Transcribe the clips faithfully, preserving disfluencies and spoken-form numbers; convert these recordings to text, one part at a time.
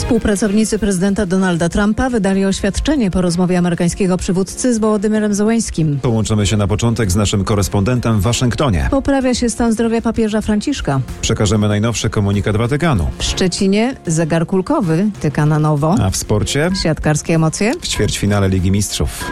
Współpracownicy prezydenta Donalda Trumpa wydali oświadczenie po rozmowie amerykańskiego przywódcy z Wołodymyrem Zełeńskim. Połączymy się na początek z naszym korespondentem w Waszyngtonie. Poprawia się stan zdrowia papieża Franciszka. Przekażemy najnowszy komunikat Watykanu. W Szczecinie zegar kulkowy tyka na nowo. A w sporcie? Siatkarskie emocje. W ćwierćfinale Ligi Mistrzów.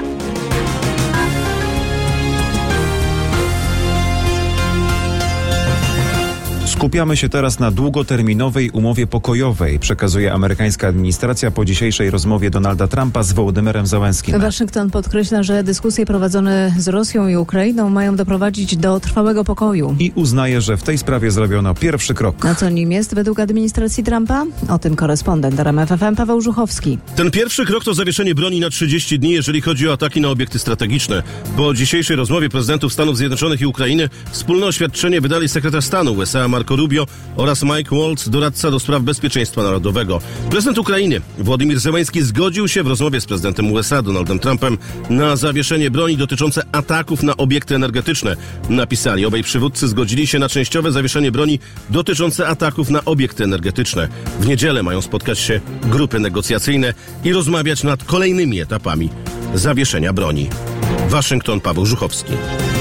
Skupiamy się teraz na długoterminowej umowie pokojowej, przekazuje amerykańska administracja po dzisiejszej rozmowie Donalda Trumpa z Wołodymyrem Zełenskim. Waszyngton podkreśla, że dyskusje prowadzone z Rosją i Ukrainą mają doprowadzić do trwałego pokoju. I uznaje, że w tej sprawie zrobiono pierwszy krok. A co nim jest według administracji Trumpa? O tym korespondent R M F F M Paweł Żuchowski. Ten pierwszy krok to zawieszenie broni na trzydzieści dni, jeżeli chodzi o ataki na obiekty strategiczne. Po dzisiejszej rozmowie prezydentów Stanów Zjednoczonych i Ukrainy wspólne oświadczenie wydali sekretarz stanu U S A Marco Rubio oraz Mike Waltz, doradca do spraw bezpieczeństwa narodowego. Prezydent Ukrainy Wołodymyr Zełenski zgodził się w rozmowie z prezydentem U S A Donaldem Trumpem na zawieszenie broni dotyczące ataków na obiekty energetyczne. Napisali, obaj przywódcy zgodzili się na częściowe zawieszenie broni dotyczące ataków na obiekty energetyczne. W niedzielę mają spotkać się grupy negocjacyjne i rozmawiać nad kolejnymi etapami zawieszenia broni. Waszyngton, Paweł Żuchowski.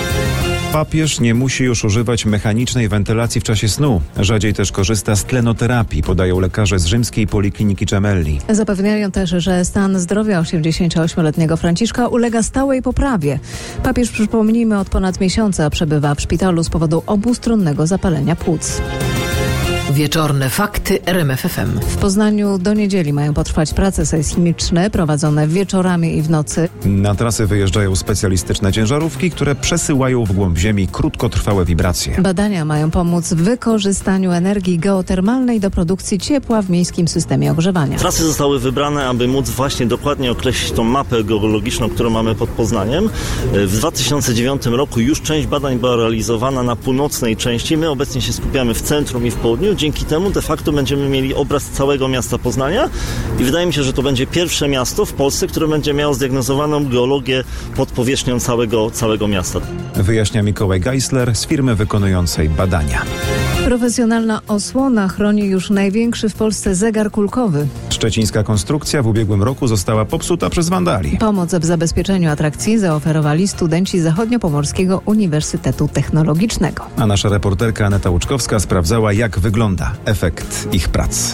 Papież nie musi już używać mechanicznej wentylacji w czasie snu. Rzadziej też korzysta z tlenoterapii, podają lekarze z rzymskiej Polikliniki Gemelli. Zapewniają też, że stan zdrowia osiemdziesięcioośmioletniego Franciszka ulega stałej poprawie. Papież, przypomnijmy, od ponad miesiąca przebywa w szpitalu z powodu obustronnego zapalenia płuc. Wieczorne fakty R M F F M. W Poznaniu do niedzieli mają potrwać prace sejsmiczne prowadzone wieczorami i w nocy. Na trasy wyjeżdżają specjalistyczne ciężarówki, które przesyłają w głąb ziemi krótkotrwałe wibracje. Badania mają pomóc w wykorzystaniu energii geotermalnej do produkcji ciepła w miejskim systemie ogrzewania. Trasy zostały wybrane, aby móc właśnie dokładnie określić tą mapę geologiczną, którą mamy pod Poznaniem. W dwa tysiące dziewiątym roku już część badań była realizowana na północnej części. My obecnie się skupiamy w centrum i w południu. Dzięki temu de facto będziemy mieli obraz całego miasta Poznania i wydaje mi się, że to będzie pierwsze miasto w Polsce, które będzie miało zdiagnozowaną geologię pod powierzchnią całego, całego miasta. Wyjaśnia Mikołaj Geisler z firmy wykonującej badania. Profesjonalna osłona chroni już największy w Polsce zegar kulkowy. Szczecińska konstrukcja w ubiegłym roku została popsuta przez wandali. Pomoc w zabezpieczeniu atrakcji zaoferowali studenci Zachodniopomorskiego Uniwersytetu Technologicznego. A nasza reporterka Aneta Łuczkowska sprawdzała, jak wygląda efekt ich prac.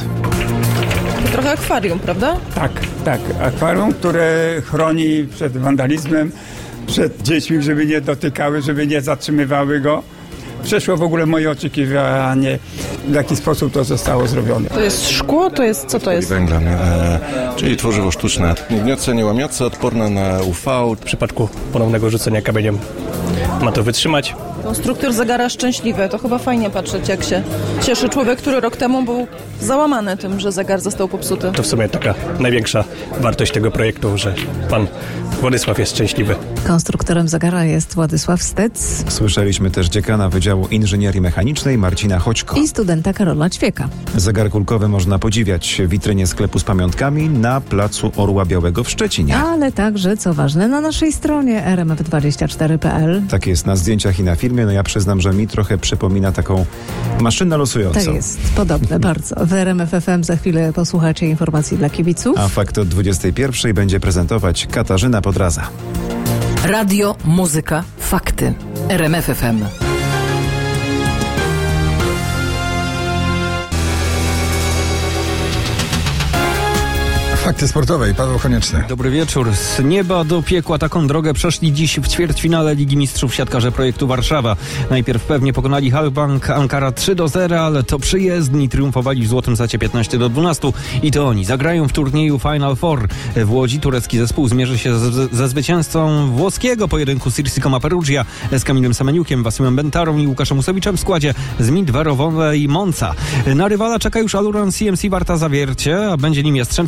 To trochę akwarium, prawda? Tak, tak. Akwarium, które chroni przed wandalizmem, przed dziećmi, żeby nie dotykały, żeby nie zatrzymywały go. Przeszło w ogóle moje oczekiwanie, w jaki sposób to zostało zrobione. To jest szkło, to jest, co to jest? Węgla, e, czyli tworzywo sztuczne, nie gniące, nie łamiące, odporne na U V. W przypadku ponownego rzucenia kamieniem ma to wytrzymać. Konstruktor zegara szczęśliwy, to chyba fajnie patrzeć, jak się cieszy człowiek, który rok temu był załamany tym, że zegar został popsuty. To w sumie taka największa wartość tego projektu, że pan Władysław jest szczęśliwy. Konstruktorem zegara jest Władysław Stec. Słyszeliśmy też dziekana Wydziału Inżynierii Mechanicznej Marcina Choćko. I studenta Karola Ćwieka. Zegar kulkowy można podziwiać w witrynie sklepu z pamiątkami na placu Orła Białego w Szczecinie. Ale także, co ważne, na naszej stronie r m f dwadzieścia cztery kropka p l. Tak jest na zdjęciach i na filmie. No ja przyznam, że mi trochę przypomina taką maszynę losującą. Tak jest, podobne bardzo. W R M F F M za chwilę posłuchacie informacji dla kibiców. A fakt od dwudziestej pierwszej będzie prezentować Katarzyna Podraza. Radio, muzyka, fakty. R M F F M. Fakty sportowej, Paweł Konieczny. Dobry wieczór. Z nieba do piekła taką drogę przeszli dziś w ćwierćfinale Ligi Mistrzów siatkarze projektu Warszawa. Najpierw pewnie pokonali Halkbank Ankara trzy do zera, ale to przyjezdni triumfowali w złotym secie piętnaście do dwunastu i to oni zagrają w turnieju Final Four. W Łodzi turecki zespół zmierzy się z, ze zwycięzcą włoskiego pojedynku Sirsikoma Perugia z Kamilem Semeniukiem, Wasymem Bentarą i Łukaszem Usowiczem w składzie z Midwarowowe i Monza. Na rywala czeka już Aluron C M C Warta Zawiercie, a będzie nim Jastrzębski Węgiel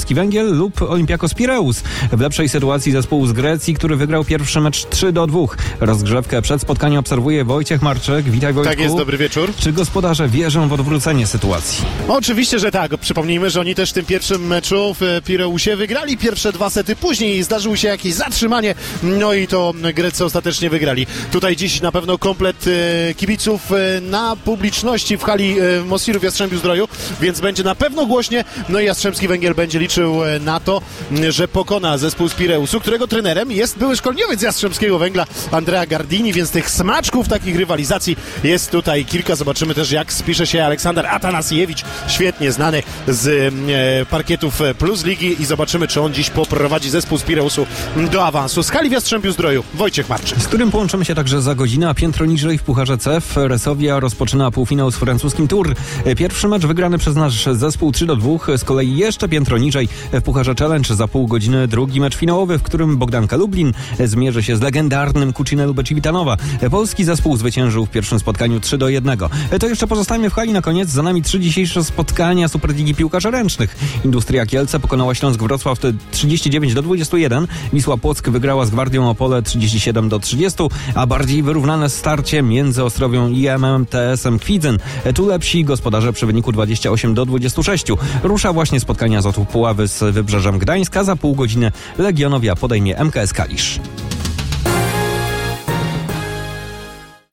Węgiel lub Olympiakos Pireus. W lepszej sytuacji zespół z Grecji, który wygrał pierwszy mecz trzy do dwóch. Rozgrzewkę przed spotkaniem obserwuje Wojciech Marczek. Witaj, Wojtku. Tak jest, dobry wieczór. Czy gospodarze wierzą w odwrócenie sytuacji? Oczywiście, że tak. Przypomnijmy, że oni też w tym pierwszym meczu w Pireusie wygrali pierwsze dwa sety. Później zdarzyło się jakieś zatrzymanie, no i to Grecy ostatecznie wygrali. Tutaj dziś na pewno komplet kibiców na publiczności w hali Mosirów Jastrzębiu Zdroju, więc będzie na pewno głośnie. No i Jastrzębski Węgiel będzie liczył na to, że pokona zespół z Pireusu, którego trenerem jest były szkoleniowiec Jastrzębskiego Węgla Andrea Gardini, więc tych smaczków takich rywalizacji jest tutaj kilka. Zobaczymy też, jak spisze się Aleksander Atanasiewicz, świetnie znany z e, parkietów Plus Ligi, i zobaczymy, czy on dziś poprowadzi zespół z Pireusu do awansu. Z hali w Jastrzębiu Zdroju Wojciech Marczyk. Z którym połączymy się także za godzinę, a piętro niżej w Pucharze C F. Resovia rozpoczyna półfinał z francuskim Tour. Pierwszy mecz wygrany przez nasz zespół trzy do dwóch, z kolei jeszcze piętro niżej w Pucharze Challenge za pół godziny drugi mecz finałowy, w którym Bogdanka Lublin zmierzy się z legendarnym Kucine Lubecz-Civitanowa. Polski zespół zwyciężył w pierwszym spotkaniu trzy do jednego. To jeszcze pozostajemy w hali na koniec. Za nami trzy dzisiejsze spotkania Superligi Piłkarzy Ręcznych. Industria Kielce pokonała Śląsk Wrocław trzydzieści dziewięć do dwudziestu jeden. Wisła Płock wygrała z Gwardią Opole trzydzieści siedem do trzydziestu, a bardziej wyrównane starcie między Ostrowią i M M T S-em Kwidzyn. Tu lepsi gospodarze przy wyniku dwadzieścia osiem do dwudziestu sześciu. Rusza właśnie spotkania z Zotów Puławy z Wybrzeżem Gdańska. Za pół godziny Legionowia podejmie M K S Kalisz.